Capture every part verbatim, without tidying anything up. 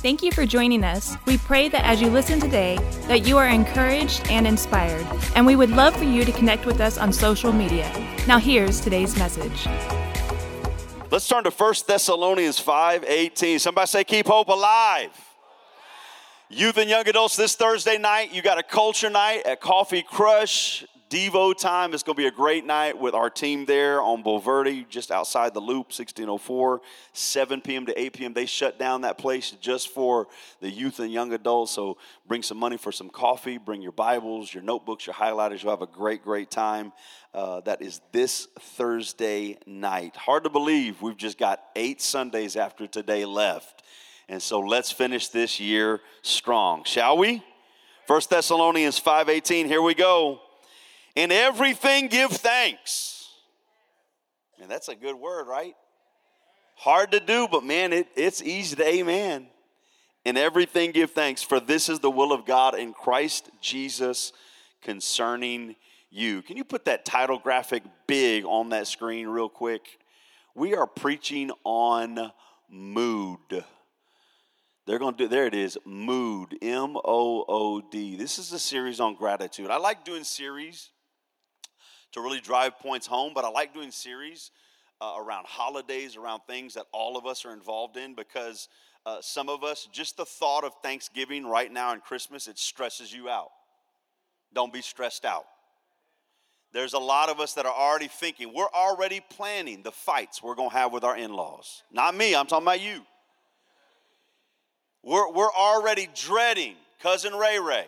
Thank you for joining us. We pray that as you listen today, that you are encouraged and inspired, and we would love for you to connect with us on social media. Now here's today's message. Let's turn to First Thessalonians five eighteen. Somebody say, keep hope alive. Youth and young adults, this Thursday night, you got a culture night at Coffee Crush. Devo time. It's going to be a great night with our team there on Bulverde, just outside the Loop, sixteen oh four, seven p.m. to eight p.m. They shut down that place just for the youth and young adults. So bring some money for some coffee. Bring your Bibles, your notebooks, your highlighters. You'll have a great, great time. Uh, that is this Thursday night. Hard to believe we've just got eight Sundays after today left. And so let's finish this year strong, shall we? First Thessalonians five eighteen, here we go. In everything give thanks. Man, that's a good word, right? Hard to do, but man, it, it's easy to amen. In everything give thanks, for this is the will of God in Christ Jesus concerning you. Can you put that title graphic big on that screen real quick? We are preaching on mood. They're going to do, there it is, mood, M O O D. This is a series on gratitude. I like doing series to really drive points home, but I like doing series uh, around holidays, around things that all of us are involved in, because uh, some of us, just the thought of Thanksgiving right now and Christmas, it stresses you out. Don't be stressed out. There's a lot of us that are already thinking, we're already planning the fights we're going to have with our in-laws. Not me, I'm talking about you. We're, we're already dreading Cousin Ray Ray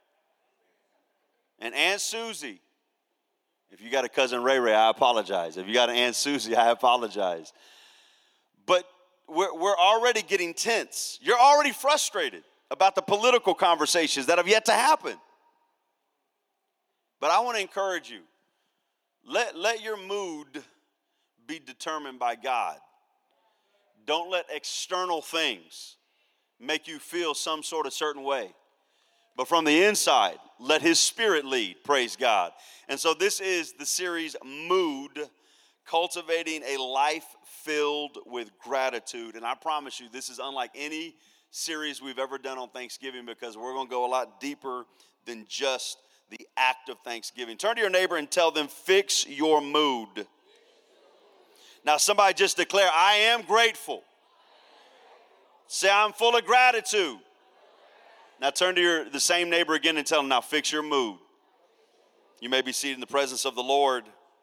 and Aunt Susie. If you got a Cousin Ray Ray, I apologize. If you got an Aunt Susie, I apologize. But we're, we're already getting tense. You're already frustrated about the political conversations that have yet to happen. But I want to encourage you. Let, let your mood be determined by God. Don't let external things make you feel some sort of certain way. But from the inside, let his spirit lead, praise God. And so this is the series Mood, Cultivating a Life Filled with Gratitude. And I promise you, this is unlike any series we've ever done on Thanksgiving, because we're going to go a lot deeper than just the act of Thanksgiving. Turn to your neighbor and tell them, fix your mood. Now somebody just declare, I am grateful. Say, I'm full of gratitude. Now turn to your the same neighbor again and tell them, now fix your mood. You may be seated in the presence of the Lord.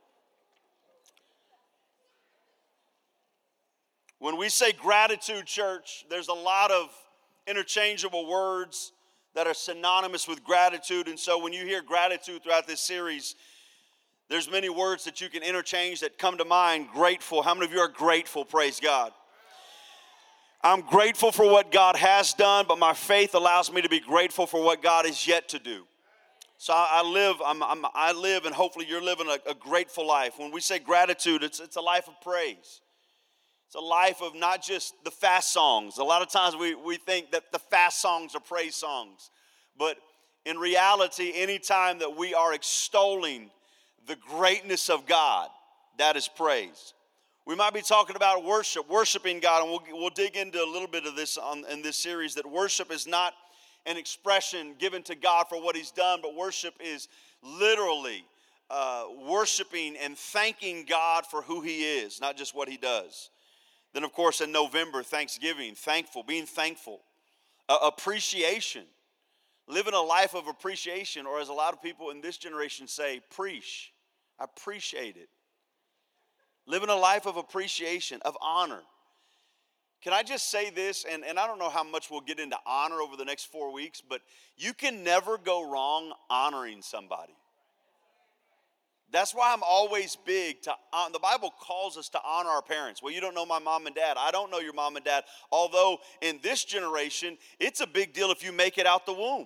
When we say gratitude, church, there's a lot of interchangeable words that are synonymous with gratitude. And so when you hear gratitude throughout this series, there's many words that you can interchange that come to mind. Grateful. How many of you are grateful? Praise God. I'm grateful for what God has done, but my faith allows me to be grateful for what God is yet to do. So I, I live, I'm, I'm, I live, and hopefully you're living a, a grateful life. When we say gratitude, it's, it's a life of praise. It's a life of not just the fast songs. A lot of times we, we think that the fast songs are praise songs. But in reality, anytime that we are extolling the greatness of God, that is praise. We might be talking about worship, worshiping God, and we'll, we'll dig into a little bit of this on, in this series, that worship is not an expression given to God for what he's done, but worship is literally uh, worshiping and thanking God for who he is, not just what he does. Then, of course, in November, Thanksgiving, thankful, being thankful, uh, appreciation, living a life of appreciation, or as a lot of people in this generation say, preach. I appreciate it. Living a life of appreciation, of honor. Can I just say this, and, and I don't know how much we'll get into honor over the next four weeks, but you can never go wrong honoring somebody. That's why I'm always big to, uh, the Bible calls us to honor our parents. Well, you don't know my mom and dad. I don't know your mom and dad. Although in this generation, it's a big deal if you make it out the womb.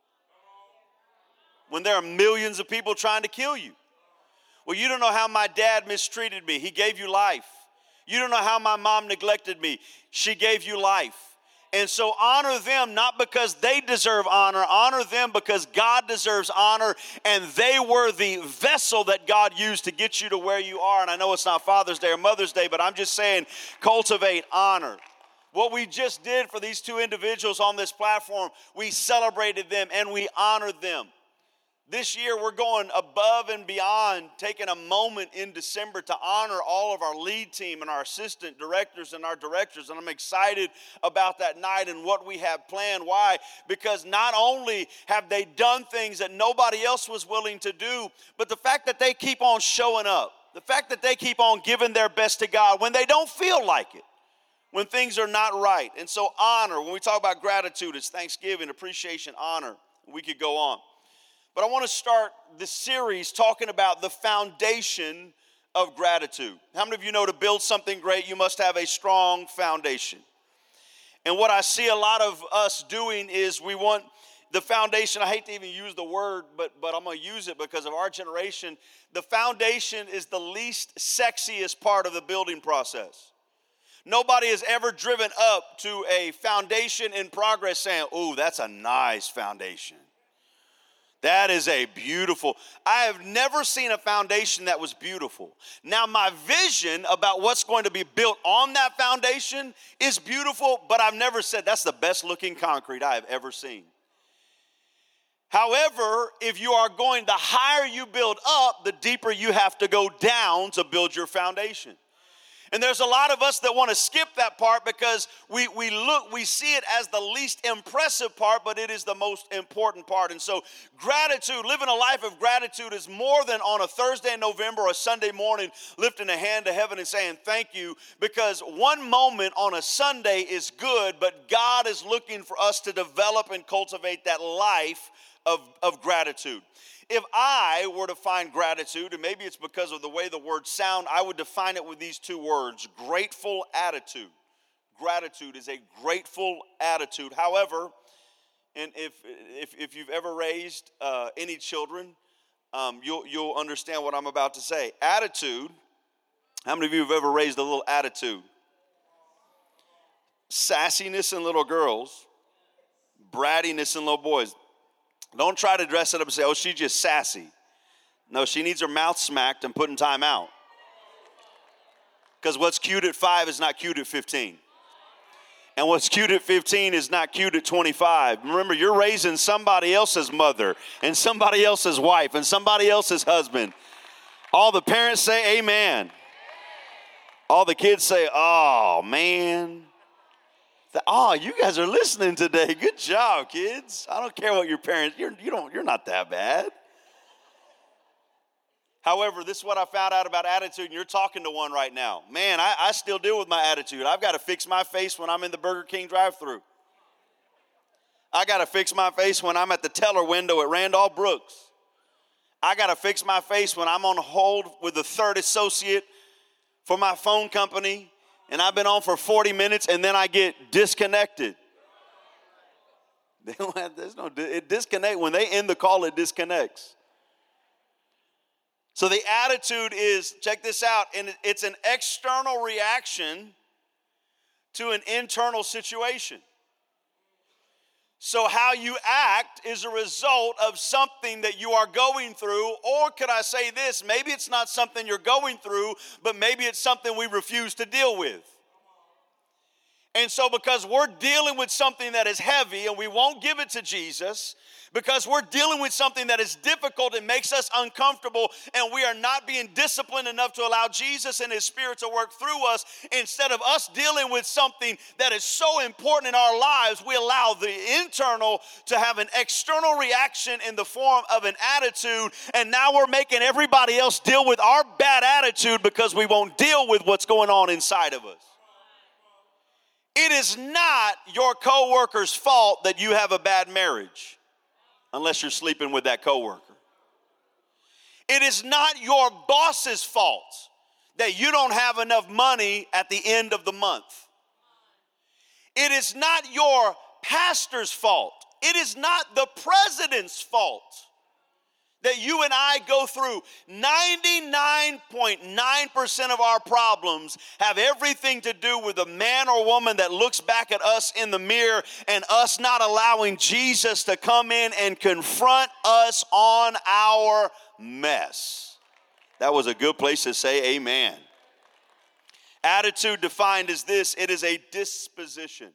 When there are millions of people trying to kill you. Well, you don't know how my dad mistreated me. He gave you life. You don't know how my mom neglected me. She gave you life. And so honor them not because they deserve honor. Honor them because God deserves honor. And they were the vessel that God used to get you to where you are. And I know it's not Father's Day or Mother's Day, but I'm just saying cultivate honor. What we just did for these two individuals on this platform, we celebrated them and we honored them. This year, we're going above and beyond, taking a moment in December to honor all of our lead team and our assistant directors and our directors. And I'm excited about that night and what we have planned. Why? Because not only have they done things that nobody else was willing to do, but the fact that they keep on showing up, the fact that they keep on giving their best to God when they don't feel like it, when things are not right. And so honor, when we talk about gratitude, it's thanksgiving, appreciation, honor. We could go on. But I want to start this series talking about the foundation of gratitude. How many of you know to build something great, you must have a strong foundation? And what I see a lot of us doing is we want the foundation. I hate to even use the word, but, but I'm going to use it because of our generation. The foundation is the least sexiest part of the building process. Nobody has ever driven up to a foundation in progress saying, "Oh, that's a nice foundation. That is a beautiful." I have never seen a foundation that was beautiful. Now, my vision about what's going to be built on that foundation is beautiful, but I've never said that's the best looking concrete I have ever seen. However, if you are going, the higher you build up, the deeper you have to go down to build your foundation. And there's a lot of us that want to skip that part because we, we look, we see it as the least impressive part, but it is the most important part. And so gratitude, living a life of gratitude is more than on a Thursday in November or a Sunday morning lifting a hand to heaven and saying thank you, because one moment on a Sunday is good, but God is looking for us to develop and cultivate that life of, of gratitude. If I were to find gratitude, and maybe it's because of the way the words sound, I would define it with these two words: grateful attitude. Gratitude is a grateful attitude. However, and if if, if you've ever raised uh, any children, um, you'll you'll understand what I'm about to say. Attitude. How many of you have ever raised a little attitude? Sassiness in little girls, brattiness in little boys. Don't try to dress it up and say, "Oh, she's just sassy." No, she needs her mouth smacked and put in time out. Because what's cute at five is not cute at fifteen. And what's cute at fifteen is not cute at twenty-five. Remember, you're raising somebody else's mother and somebody else's wife and somebody else's husband. All the parents say amen. All the kids say, "Oh, man." Oh, you guys are listening today. Good job, kids. I don't care what your parents, you're, you don't, you're not that bad. However, this is what I found out about attitude, and you're talking to one right now. Man, I, I still deal with my attitude. I've got to fix my face when I'm in the Burger King drive-thru. I got to fix my face when I'm at the teller window at Randolph Brooks. I got to fix my face when I'm on hold with the third associate for my phone company, and I've been on for forty minutes, and then I get disconnected. They don't have, there's no, it disconnect. When they end the call, it disconnects. So the attitude is, check this out, and it's an external reaction to an internal situation. So how you act is a result of something that you are going through, or could I say this, maybe it's not something you're going through, but maybe it's something we refuse to deal with. And so because we're dealing with something that is heavy and we won't give it to Jesus, because we're dealing with something that is difficult and makes us uncomfortable, and we are not being disciplined enough to allow Jesus and His Spirit to work through us, instead of us dealing with something that is so important in our lives, we allow the internal to have an external reaction in the form of an attitude, and now we're making everybody else deal with our bad attitude because we won't deal with what's going on inside of us. It is not your coworker's fault that you have a bad marriage, unless you're sleeping with that coworker. It is not your boss's fault that you don't have enough money at the end of the month. It is not your pastor's fault. It is not the president's fault that you and I go through. ninety-nine point nine percent of our problems have everything to do with a man or woman that looks back at us in the mirror and us not allowing Jesus to come in and confront us on our mess. That was a good place to say amen. Attitude defined as this: it is a disposition.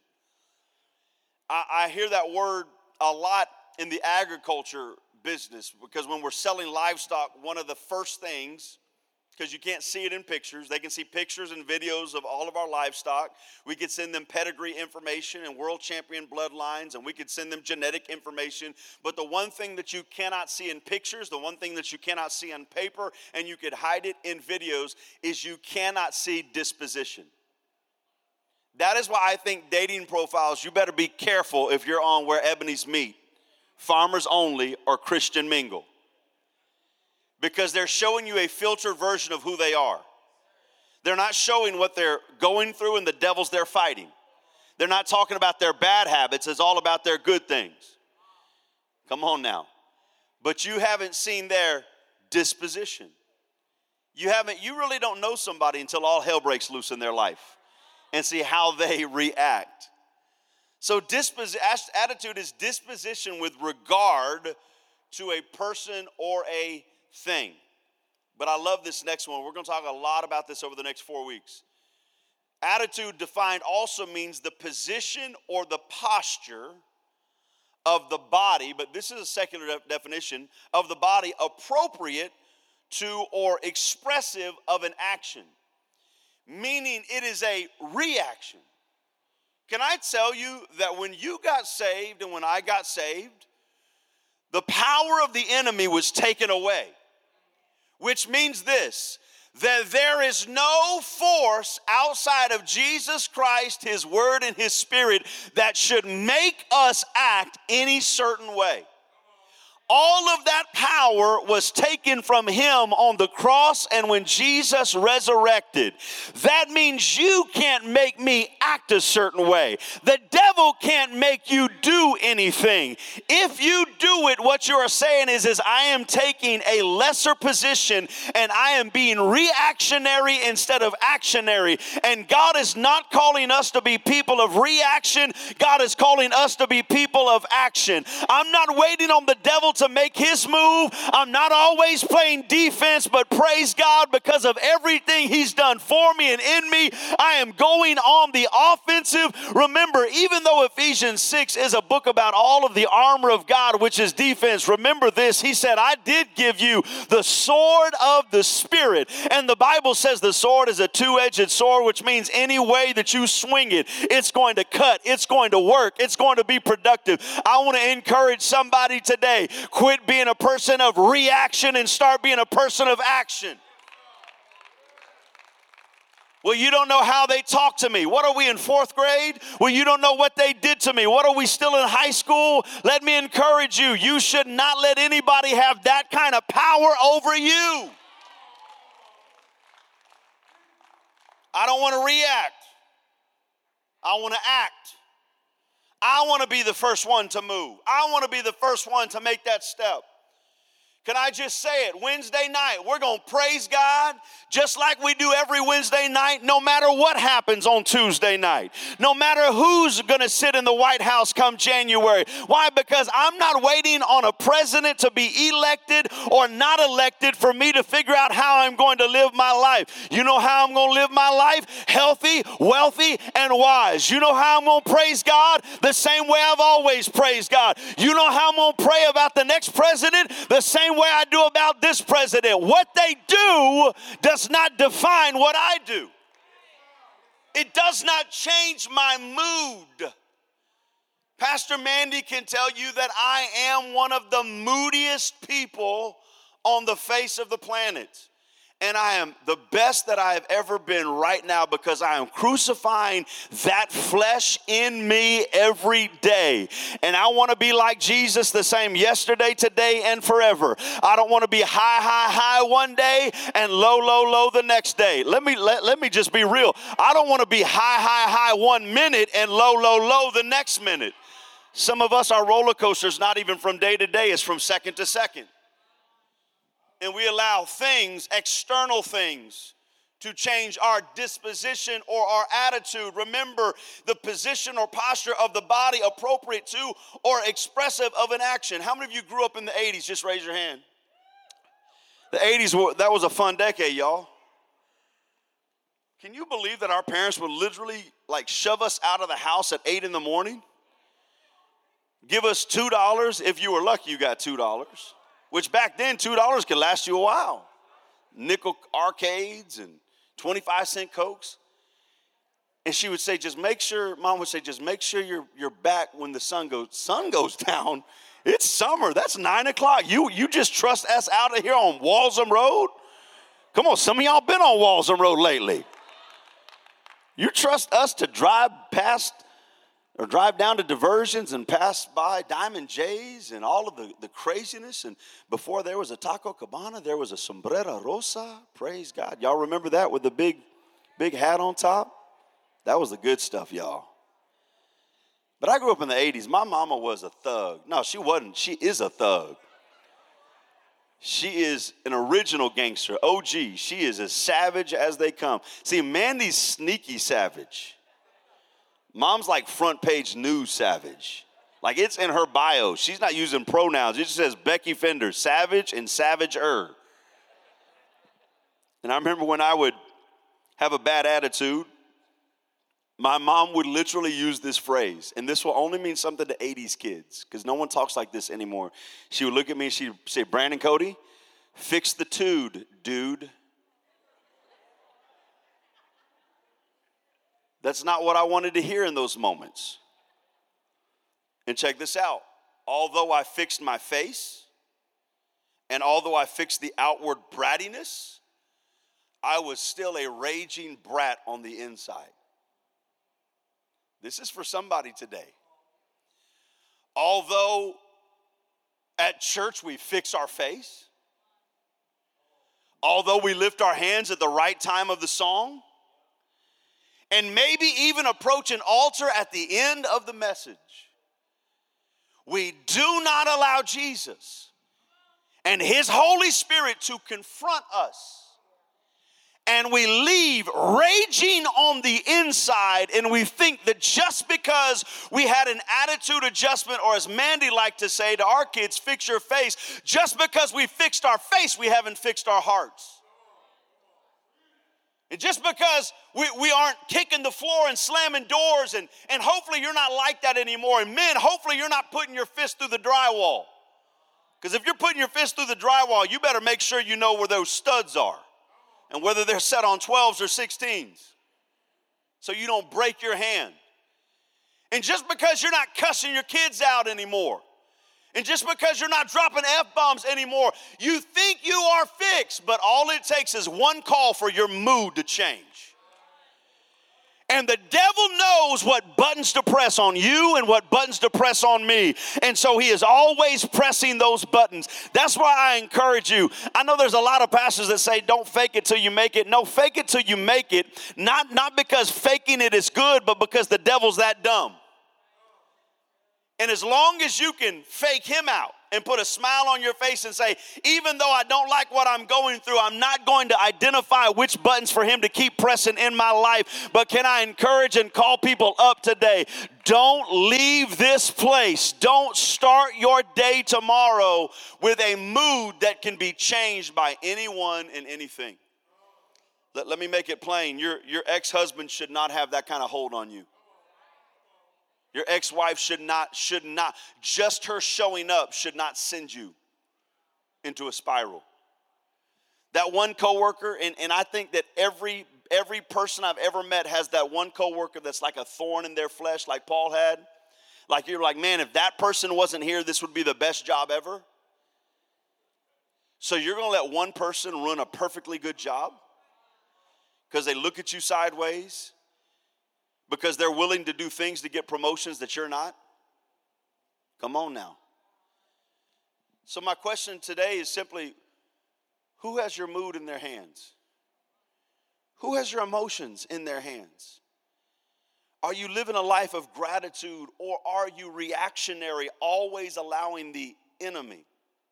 I, I hear that word a lot in the agriculture business, because when we're selling livestock, one of the first things, because you can't see it in pictures, they can see pictures and videos of all of our livestock. We could send them pedigree information and world champion bloodlines, and we could send them genetic information. But the one thing that you cannot see in pictures, the one thing that you cannot see on paper, and you could hide it in videos, is you cannot see disposition. That is why I think dating profiles, you better be careful if you're on Where Ebony's Meet, Farmers Only, or Christian Mingle. Because they're showing you a filtered version of who they are. They're not showing what they're going through and the devils they're fighting. They're not talking about their bad habits. It's all about their good things. Come on now. But you haven't seen their disposition. You haven't, you really don't know somebody until all hell breaks loose in their life and see how they react. So dispos- attitude is disposition with regard to a person or a thing. But I love this next one. We're going to talk a lot about this over the next four weeks. Attitude defined also means the position or the posture of the body, but this is a secular de- definition, of the body appropriate to or expressive of an action, meaning it is a reaction. Can I tell you that when you got saved and when I got saved, the power of the enemy was taken away? Which means this, that there is no force outside of Jesus Christ, His Word, and His Spirit that should make us act any certain way. All of that power was taken from Him on the cross and when Jesus resurrected. That means you can't make me act a certain way. The devil can't make you do anything. If you do it, what you are saying is, is I am taking a lesser position and I am being reactionary instead of actionary. And God is not calling us to be people of reaction. God is calling us to be people of action. I'm not waiting on the devil to make his move. I'm not always playing defense, but praise God, because of everything He's done for me and in me, I am going on the offensive. Remember, even though Ephesians six is a book about all of the armor of God, which is defense, remember this, He said, I did give you the sword of the Spirit. And the Bible says the sword is a two-edged sword, which means any way that you swing it, it's going to cut, it's going to work, it's going to be productive. I want to encourage somebody today, quit being a person of reaction and start being a person of action. Well, you don't know how they talk to me. What are we in fourth grade? Well, you don't know what they did to me. What are we still in high school? Let me encourage you. You should not let anybody have that kind of power over you. I don't want to react. I want to act. I want to be the first one to move. I want to be the first one to make that step. Can I just say it? Wednesday night, we're going to praise God just like we do every Wednesday night, no matter what happens on Tuesday night. No matter who's going to sit in the White House come January. Why? Because I'm not waiting on a president to be elected or not elected for me to figure out how I'm going to live my life. You know how I'm going to live my life? Healthy, wealthy, and wise. You know how I'm going to praise God? The same way I've always praised God. You know how I'm going to pray about the next president? The same way I do about this president. What they do does not define what I do. It does not change my mood. Pastor Mandy can tell you that I am one of the moodiest people on the face of the planet. And I am the best that I have ever been right now because I am crucifying that flesh in me every day. And I want to be like Jesus, the same yesterday, today, and forever. I don't want to be high, high, high one day and low, low, low the next day. Let me, let, let me just be real. I don't want to be high, high, high one minute and low, low, low the next minute. Some of us, our roller coaster's not even from day to day, it's from second to second. And we allow things, external things, to change our disposition or our attitude. Remember, the position or posture of the body appropriate to or expressive of an action. How many of you grew up in the eighties? Just raise your hand. The eighties, were, that was a fun decade, y'all. Can you believe that our parents would literally like shove us out of the house at eight in the morning? Give us two dollars. If you were lucky, you got two dollars. Which back then, two dollars could last you a while. Nickel arcades and twenty-five cent Cokes. And she would say, just make sure, Mom would say, just make sure you're, you're back when the sun goes, sun goes down. It's summer. That's nine o'clock. You, you just trust us out of here on Walsham Road? Come on, some of y'all been on Walsham Road lately. You trust us to drive past or drive down to Diversions and pass by Diamond J's and all of the, the craziness. And before there was a Taco Cabana, there was a Sombrera Rosa. Praise God. Y'all remember that with the big, big hat on top? That was the good stuff, y'all. But I grew up in the eighties. My mama was a thug. No, she wasn't. She is a thug. She is an original gangster, O G. She is as savage as they come. See, Mandy's sneaky savage. Mom's like front page news savage. Like it's in her bio. She's not using pronouns. It just says Becky Fender, savage and savager. And I remember when I would have a bad attitude, my mom would literally use this phrase, and this will only mean something to eighties kids, because no one talks like this anymore. She would look at me and she'd say, Brandon Cody, fix the tude, dude. That's not what I wanted to hear in those moments. And check this out. Although I fixed my face, and although I fixed the outward brattiness, I was still a raging brat on the inside. This is for somebody today. Although at church we fix our face, although we lift our hands at the right time of the song, and maybe even approach an altar at the end of the message, we do not allow Jesus and His Holy Spirit to confront us. And we leave raging on the inside, and we think that just because we had an attitude adjustment, or as Mandy liked to say to our kids, fix your face, just because we fixed our face, we haven't fixed our hearts. And just because we, we aren't kicking the floor and slamming doors, and, and hopefully you're not like that anymore. And men, hopefully you're not putting your fist through the drywall. Because if you're putting your fist through the drywall, you better make sure you know where those studs are. And whether they're set on twelves or sixteens, so you don't break your hand. And just because you're not cussing your kids out anymore, and just because you're not dropping F-bombs anymore, you think you are fixed, but all it takes is one call for your mood to change. And the devil knows what buttons to press on you and what buttons to press on me. And so he is always pressing those buttons. That's why I encourage you. I know there's a lot of pastors that say, don't fake it till you make it. No, fake it till you make it. Not, not because faking it is good, but because the devil's that dumb. And as long as you can fake him out and put a smile on your face and say, even though I don't like what I'm going through, I'm not going to identify which buttons for him to keep pressing in my life. But can I encourage and call people up today? Don't leave this place. Don't start your day tomorrow with a mood that can be changed by anyone and anything. Let, let me make it plain. Your, your ex-husband should not have that kind of hold on you. Your ex-wife should not, should not, just her showing up should not send you into a spiral. That one coworker, and, and I think that every every person I've ever met has that one coworker that's like a thorn in their flesh, like Paul had. Like you're like, man, if that person wasn't here, this would be the best job ever. So you're going to let one person run a perfectly good job because they look at you sideways? Because they're willing to do things to get promotions that you're not? Come on now. So my question today is simply, who has your mood in their hands? Who has your emotions in their hands? Are you living a life of gratitude, or are you reactionary, always allowing the enemy?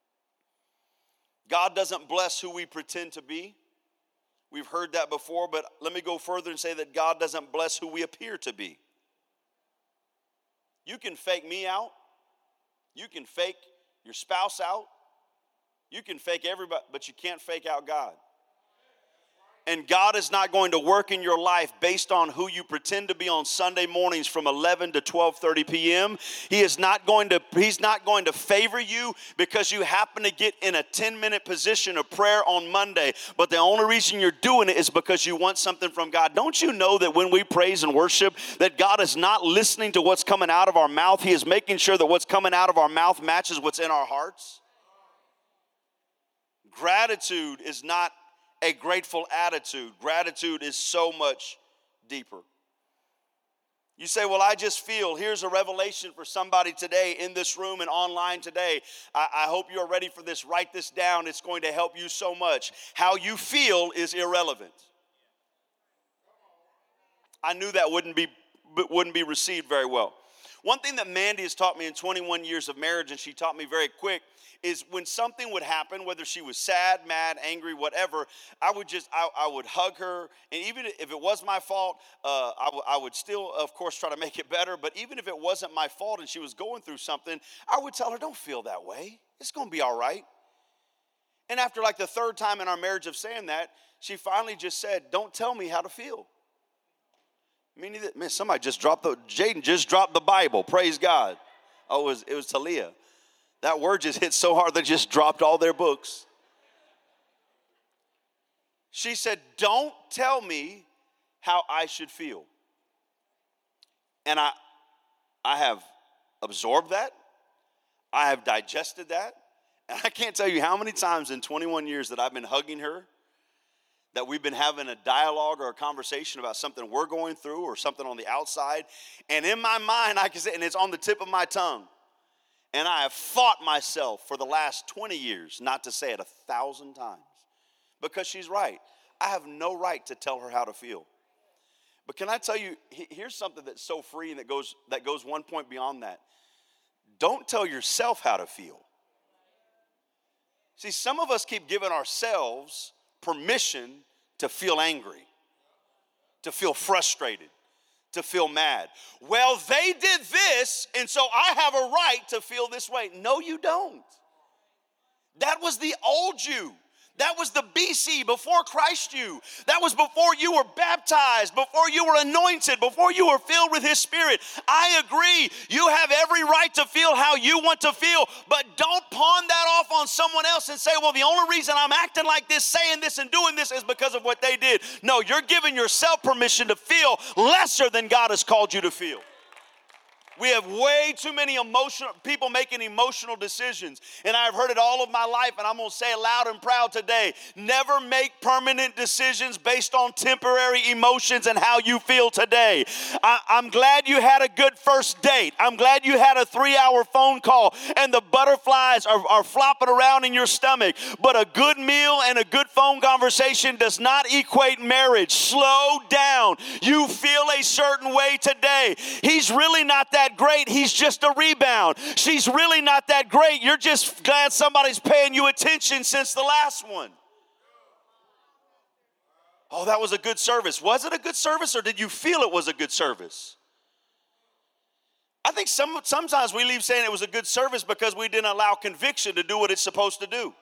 God doesn't bless who we pretend to be. We've heard that before, but let me go further and say that God doesn't bless who we appear to be. You can fake me out. You can fake your spouse out. You can fake everybody, but you can't fake out God. And God is not going to work in your life based on who you pretend to be on Sunday mornings from eleven to twelve thirty p.m. He is not going to, he's not going to favor you because you happen to get in a ten-minute position of prayer on Monday. But the only reason you're doing it is because you want something from God. Don't you know that when we praise and worship, that God is not listening to what's coming out of our mouth? He is making sure that what's coming out of our mouth matches what's in our hearts. Gratitude is not a grateful attitude. Gratitude is so much deeper. You say, well, I just feel. Here's a revelation for somebody today in this room and online today. I, I hope you're ready for this. Write this down. It's going to help you so much. How you feel is irrelevant. I knew that wouldn't be, wouldn't be received very well. One thing that Mandy has taught me in twenty-one years of marriage, and she taught me very quick, is when something would happen, whether she was sad, mad, angry, whatever, I would just, I, I would hug her. And even if it was my fault, uh, I, w- I would still, of course, try to make it better. But even if it wasn't my fault and she was going through something, I would tell her, don't feel that way. It's going to be all right. And after like the third time in our marriage of saying that, she finally just said, don't tell me how to feel. Meaning that, man, somebody just dropped the, Jaden just dropped the Bible. Praise God. Oh, it was, it was Talia. That word just hit so hard they just dropped all their books. She said, don't tell me how I should feel. And I, I have absorbed that. I have digested that. And I can't tell you how many times in twenty-one years that I've been hugging her, that we've been having a dialogue or a conversation about something we're going through or something on the outside. And in my mind, I can say, and it's on the tip of my tongue. And I have fought myself for the last twenty years not to say it a thousand times. Because she's right. I have no right to tell her how to feel. But can I tell you, here's something that's so free and that goes, that goes one point beyond that. Don't tell yourself how to feel. See, some of us keep giving ourselves permission to feel angry, to feel frustrated, to feel mad. Well, they did this, and so I have a right to feel this way. No, you don't. That was the old you. That was the B C, before Christ you. That was before you were baptized, before you were anointed, before you were filled with His Spirit. I agree. You have every right to feel how you want to feel, but don't pawn that off on someone else and say, well, the only reason I'm acting like this, saying this, and doing this is because of what they did. No, you're giving yourself permission to feel lesser than God has called you to feel. We have way too many emotional people making emotional decisions. And I've heard it all of my life, and I'm going to say it loud and proud today. Never make permanent decisions based on temporary emotions and how you feel today. I, I'm glad you had a good first date. I'm glad you had a three-hour phone call and the butterflies are, are flopping around in your stomach. But a good meal and a good phone conversation does not equate marriage. Slow down. You feel a certain way today. He's really not that great, he's just a rebound. She's really not that great, you're just glad somebody's paying you attention since the last one. Oh, that was a good service. Was it a good service, or did you feel it was a good service? I think some, sometimes we leave saying it was a good service because we didn't allow conviction to do what it's supposed to do.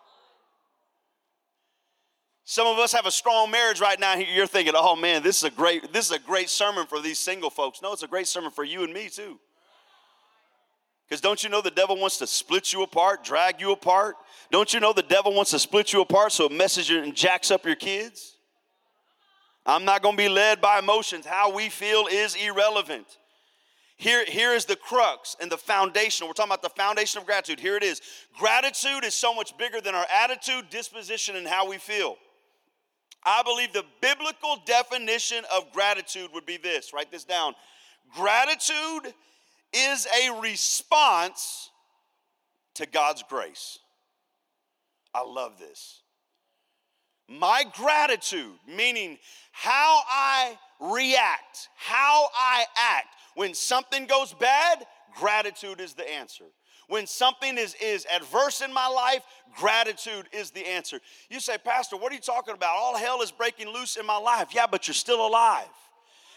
Some of us have a strong marriage right now. You're thinking, oh man, this is a great, this is a great sermon for these single folks. No, it's a great sermon for you and me too. Because don't you know the devil wants to split you apart, drag you apart? Don't you know the devil wants to split you apart so it messes you and jacks up your kids? I'm not going to be led by emotions. How we feel is irrelevant. Here, here is the crux and the foundation. We're talking about the foundation of gratitude. Here it is. Gratitude is so much bigger than our attitude, disposition, and how we feel. I believe the biblical definition of gratitude would be this. Write this down. Gratitude is a response to God's grace. I love this. My gratitude, meaning how I react, how I act. When something goes bad, gratitude is the answer. When something is, is adverse in my life, gratitude is the answer. You say, Pastor, what are you talking about? All hell is breaking loose in my life. Yeah, but you're still alive.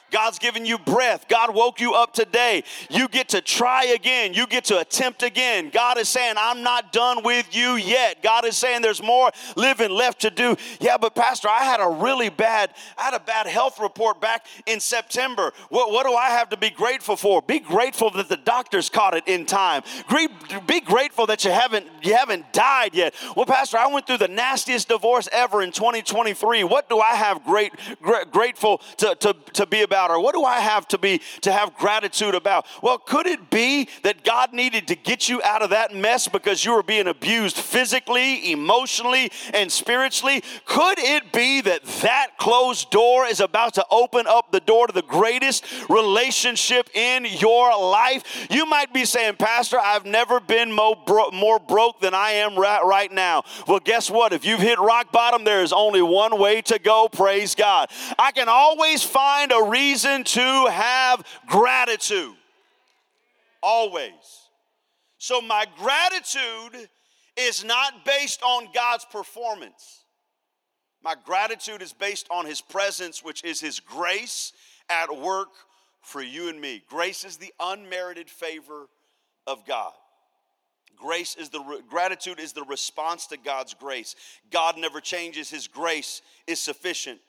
God's given you breath. God woke you up today. You get to try again. You get to attempt again. God is saying, I'm not done with you yet. God is saying there's more living left to do. Yeah, but Pastor, I had a really bad, I had a bad health report back in September. What, what do I have to be grateful for? Be grateful that the doctors caught it in time. Be grateful that you haven't, you haven't died yet. Well, Pastor, I went through the nastiest divorce ever in twenty twenty-three. What do I have great, great grateful to, to, to be about? Or what do I have to be to have gratitude about? Well, could it be that God needed to get you out of that mess because you were being abused physically, emotionally, and spiritually? Could it be that that closed door is about to open up the door to the greatest relationship in your life? You might be saying, Pastor, I've never been more, bro- more broke than I am right, right now. Well, guess what? If you've hit rock bottom, there is only one way to go, praise God. I can always find a reason to have gratitude. Always. So my gratitude is not based on God's performance. My gratitude is based on his presence, which is his grace at work for you and me. Grace is the unmerited favor of God. Grace is the gratitude is the response to God's grace. God never changes. His grace is sufficient.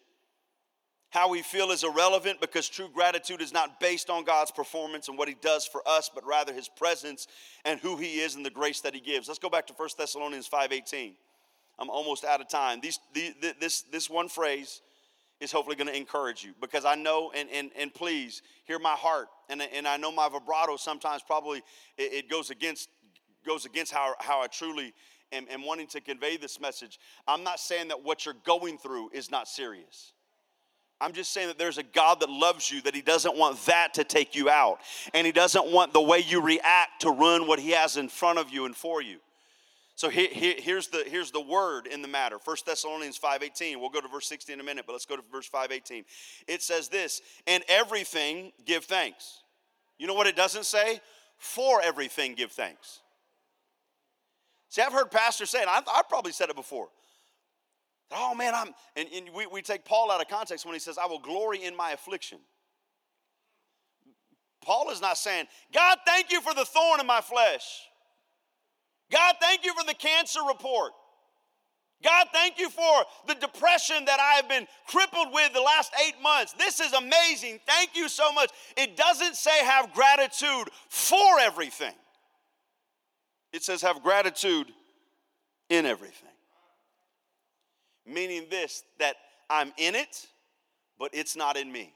How we feel is irrelevant because true gratitude is not based on God's performance and what he does for us, but rather his presence and who he is and the grace that he gives. Let's go back to First Thessalonians five eighteen. I'm almost out of time. These, the, this, this one phrase is hopefully going to encourage you, because I know, and, and, and please hear my heart, and, and I know my vibrato sometimes probably it, it goes against goes against how, how I truly am, am wanting to convey this message. I'm not saying that what you're going through is not serious. I'm just saying that there's a God that loves you, that he doesn't want that to take you out. And he doesn't want the way you react to ruin what he has in front of you and for you. So here, here, here's, the, here's the word in the matter. First Thessalonians five eighteen. We'll go to verse sixteen in a minute, but let's go to verse five eighteen. It says this, "In everything give thanks." You know what it doesn't say? For everything give thanks. See, I've heard pastors say it. I've, I've probably said it before. Oh, man, I'm, and, and we, we take Paul out of context when he says, I will glory in my affliction. Paul is not saying, God, thank you for the thorn in my flesh. God, thank you for the cancer report. God, thank you for the depression that I have been crippled with the last eight months. This is amazing. Thank you so much. It doesn't say have gratitude for everything. It says have gratitude in everything. Meaning this, that I'm in it, but it's not in me.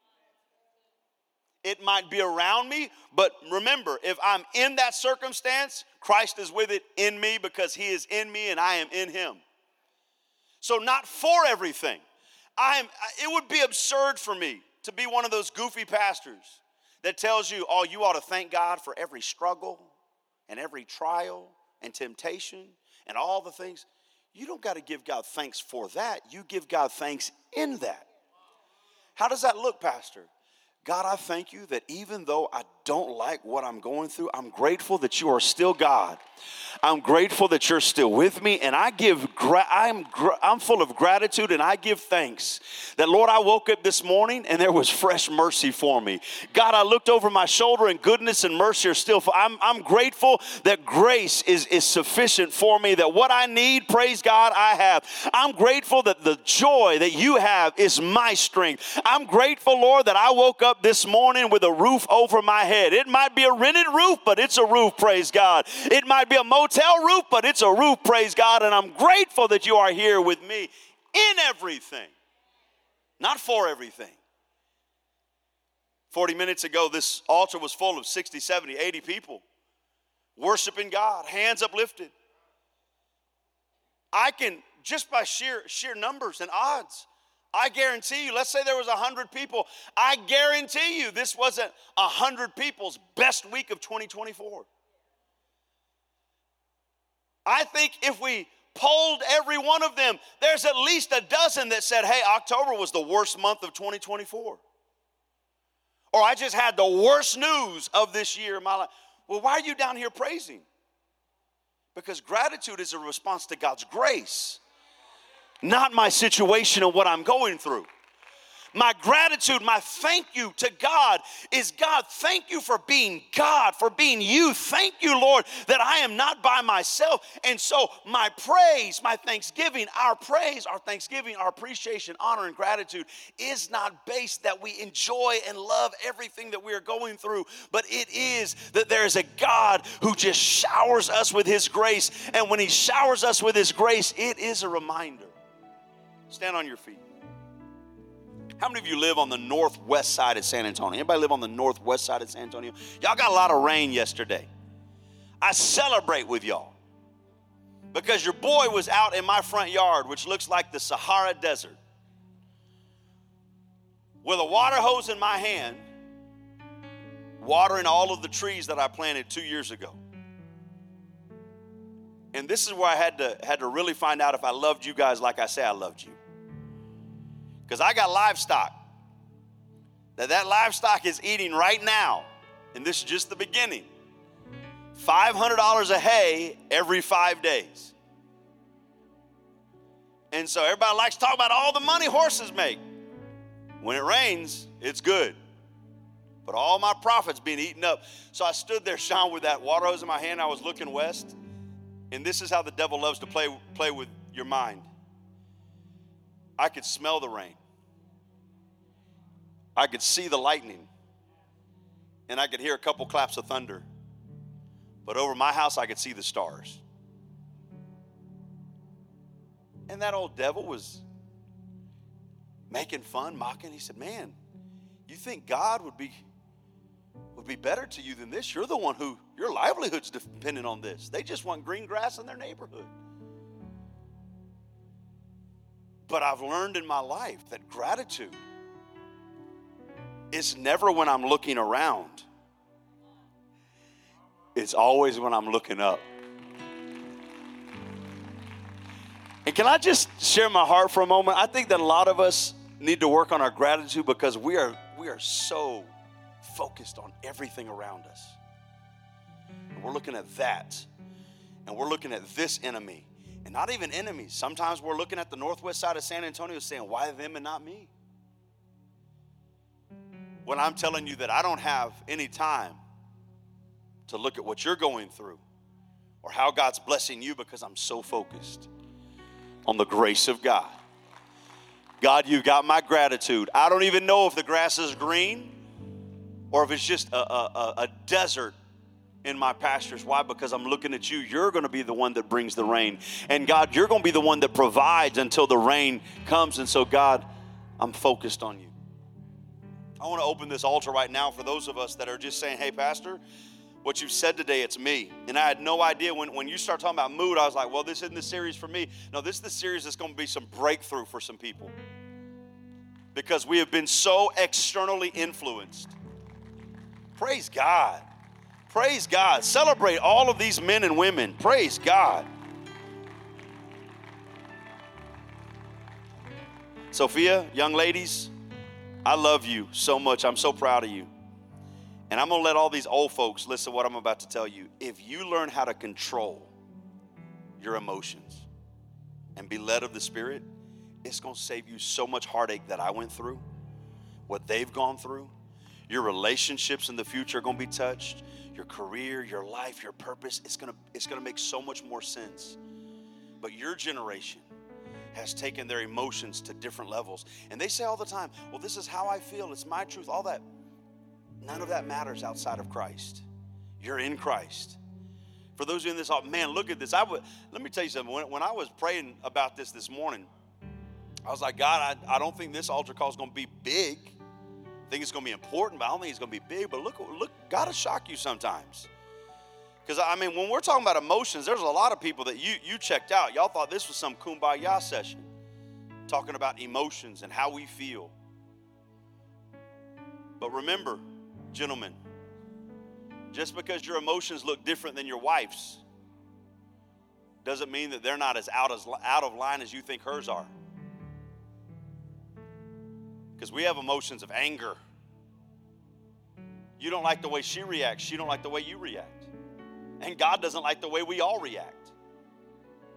It might be around me, but remember, if I'm in that circumstance, Christ is with it in me because he is in me and I am in him. So not for everything. I am. It would be absurd for me to be one of those goofy pastors that tells you, oh, you ought to thank God for every struggle and every trial and temptation and all the things. You don't got to give God thanks for that. You give God thanks in that. How does that look, Pastor? God, I thank you that even though I don't like what I'm going through, I'm grateful that you are still God. I'm grateful that you're still with me, and I give, gra- I'm, gra- I'm full of gratitude, and I give thanks that, Lord, I woke up this morning, and there was fresh mercy for me. God, I looked over my shoulder, and goodness and mercy are still for I'm, I'm grateful that grace is, is sufficient for me, that what I need, praise God, I have. I'm grateful that the joy that you have is my strength. I'm grateful, Lord, that I woke up this morning with a roof over my head. It might be a rented roof, but it's a roof, praise God. It might be a motel roof, but it's a roof, praise God. And I'm grateful that you are here with me in everything, not for everything. forty minutes ago, this altar was full of sixty, seventy, eighty people worshiping God, hands uplifted. I can, just by sheer, sheer numbers and odds, I guarantee you, let's say there was one hundred people, I guarantee you this wasn't one hundred people's best week of twenty twenty-four. I think if we polled every one of them, there's at least a dozen that said, hey, October was the worst month of twenty twenty-four. Or I just had the worst news of this year in my life. Well, why are you down here praising? Because gratitude is a response to God's grace, not my situation and what I'm going through. my gratitude, my thank you to God is, God, thank you for being God, for being you. Thank you, Lord, that I am not by myself. And so my praise, my thanksgiving, our praise, our thanksgiving, our appreciation, honor, and gratitude is not based that we enjoy and love everything that we are going through, but it is that there is a God who just showers us with his grace. And when he showers us with his grace, it is a reminder. Stand on your feet. How many of you live on the northwest side of San Antonio? Anybody live on the northwest side of San Antonio? Y'all got a lot of rain yesterday. I celebrate with y'all because your boy was out in my front yard, which looks like the Sahara Desert, with a water hose in my hand, watering all of the trees that I planted two years ago. And this is where I had to, had to really find out if I loved you guys like I say I loved you. Because I got livestock that that livestock is eating right now, and this is just the beginning, five hundred dollars a hay every five days. And so everybody likes to talk about all the money horses make. When it rains, it's good. But all my profits being eaten up. So I stood there, Sean, with that water hose in my hand. I was looking west. And this is how the devil loves to play, play with your mind. I could smell the rain. I could see the lightning. And I could hear a couple claps of thunder. But over my house, I could see the stars. And that old devil was making fun, mocking. He said, man, you think God would be, would be better to you than this? You're the one who, your livelihood's dependent on this. They just want green grass in their neighborhood. But I've learned in my life that gratitude is never when I'm looking around. It's always when I'm looking up. And can I just share my heart for a moment? I think that a lot of us need to work on our gratitude because we are we are so focused on everything around us. And we're looking at that. And we're looking at this enemy. And not even enemies. Sometimes we're looking at the northwest side of San Antonio saying, why them and not me? When I'm telling you that I don't have any time to look at what you're going through or how God's blessing you because I'm so focused on the grace of God. God, you got my gratitude. I don't even know if the grass is green or if it's just a, a, a desert in my pastures. Why? Because I'm looking at you. You're going to be the one that brings the rain. And God, you're going to be the one that provides until the rain comes. And so, God, I'm focused on you. I want to open this altar right now for those of us that are just saying, hey, Pastor, what you've said today, it's me. And I had no idea when, when you start talking about mood, I was like, well, this isn't the series for me. No, this is the series that's going to be some breakthrough for some people. Because we have been so externally influenced. Praise God. Praise God. Celebrate all of these men and women. Praise God. Sophia, young ladies, I love you so much. I'm so proud of you. And I'm going to let all these old folks listen to what I'm about to tell you. If you learn how to control your emotions and be led of the Spirit, it's going to save you so much heartache that I went through, what they've gone through. Your relationships in the future are going to be touched. Your career, your life, your purpose, it's going to, it's going to make so much more sense. But your generation has taken their emotions to different levels. And they say all the time, well, this is how I feel. It's my truth. All that. None of that matters outside of Christ. You're in Christ. For those of you in this, man, look at this. I would, let me tell you something. When, when I was praying about this this morning, I was like, God, I, I don't think this altar call is going to be big. I think it's going to be important, but I don't think it's going to be big. But look, look, God will shock you sometimes. Because, I mean, when we're talking about emotions, there's a lot of people that you, you checked out. Y'all thought this was some kumbaya session, talking about emotions and how we feel. But remember, gentlemen, just because your emotions look different than your wife's doesn't mean that they're not as out, as out of line as you think hers are. Because we have emotions of anger. You don't like the way she reacts. She don't like the way you react. And God doesn't like the way we all react.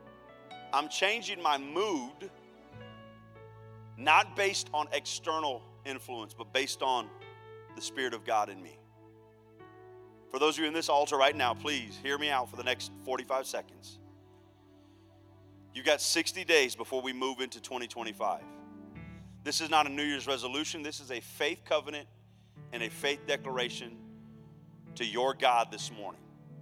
I'm changing my mood not based on external influence, but based on the Spirit of God in me. For those of you in this altar right now, please hear me out for the next forty-five seconds. You've got sixty days before we move into twenty twenty-five. This is not a New Year's resolution. This is a faith covenant and a faith declaration to your God this morning.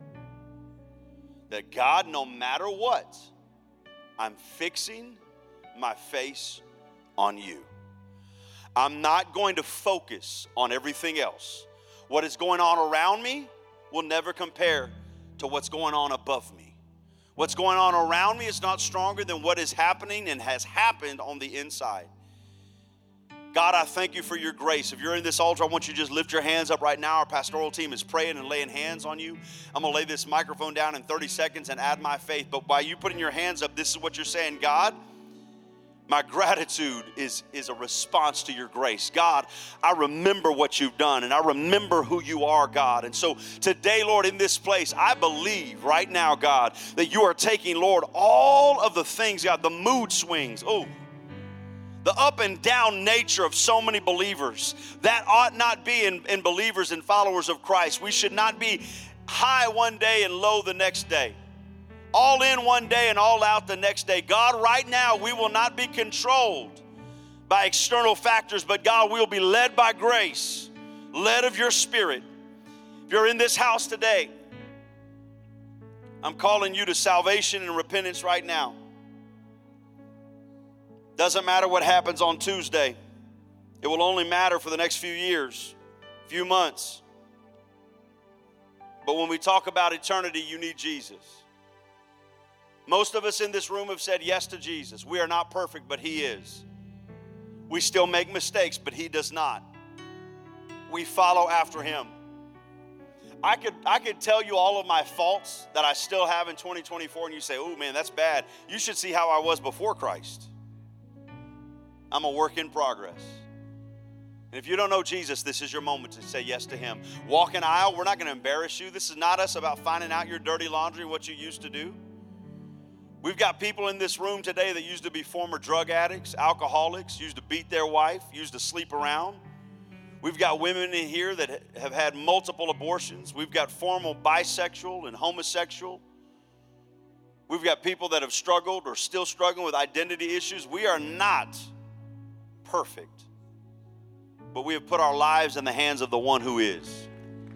That God, no matter what, I'm fixing my face on you. I'm not going to focus on everything else. What is going on around me will never compare to what's going on above me. What's going on around me is not stronger than what is happening and has happened on the inside. God, I thank you for your grace. If you're in this altar, I want you to just lift your hands up right now. Our pastoral team is praying and laying hands on you. I'm going to lay this microphone down in thirty seconds and add my faith. But by you putting your hands up, this is what you're saying. God, my gratitude is, is a response to your grace. God, I remember what you've done, and I remember who you are, God. And so today, Lord, in this place, I believe right now, God, that you are taking, Lord, all of the things, God, the mood swings, oh, the up and down nature of so many believers. That ought not be in, in believers and followers of Christ. We should not be high one day and low the next day. All in one day and all out the next day. God, right now, we will not be controlled by external factors, but God, we will be led by grace, led of your Spirit. If you're in this house today, I'm calling you to salvation and repentance right now. Doesn't matter what happens on Tuesday. It will only matter for the next few years, few months. But when we talk about eternity, you need Jesus. Most of us in this room have said yes to Jesus. We are not perfect, but he is. We still make mistakes, but he does not. We follow after him. I could, I could tell you all of my faults that I still have in twenty twenty-four, and you say, oh man, that's bad. You should see how I was before Christ. I'm a work in progress. And if you don't know Jesus, this is your moment to say yes to him. Walk an aisle. We're not going to embarrass you. This is not us about finding out your dirty laundry, what you used to do. We've got people in this room today that used to be former drug addicts, alcoholics, used to beat their wife, used to sleep around. We've got women in here that have had multiple abortions. We've got former bisexual and homosexual. We've got people that have struggled or still struggling with identity issues. We are not perfect, but we have put our lives in the hands of the one who is.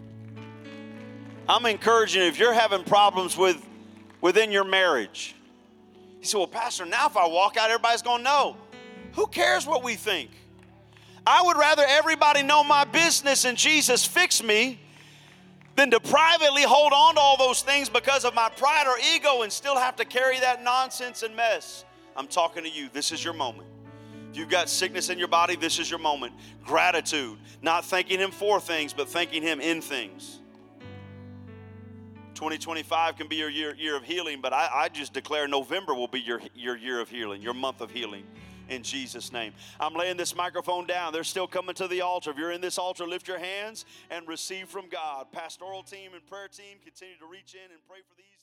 I'm encouraging you, if you're having problems with within your marriage, you say, well, Pastor, now if I walk out, everybody's going to know. Who cares what we think? I would rather everybody know my business and Jesus fix me than to privately hold on to all those things because of my pride or ego and still have to carry that nonsense and mess. I'm talking to you. This is your moment. If you've got sickness in your body, this is your moment. Gratitude, not thanking him for things, but thanking him in things. twenty twenty-five can be your year, year of healing, but I, I just declare November will be your, your year of healing, your month of healing in Jesus' name. I'm laying this microphone down. They're still coming to the altar. If you're in this altar, lift your hands and receive from God. Pastoral team and prayer team, continue to reach in and pray for these.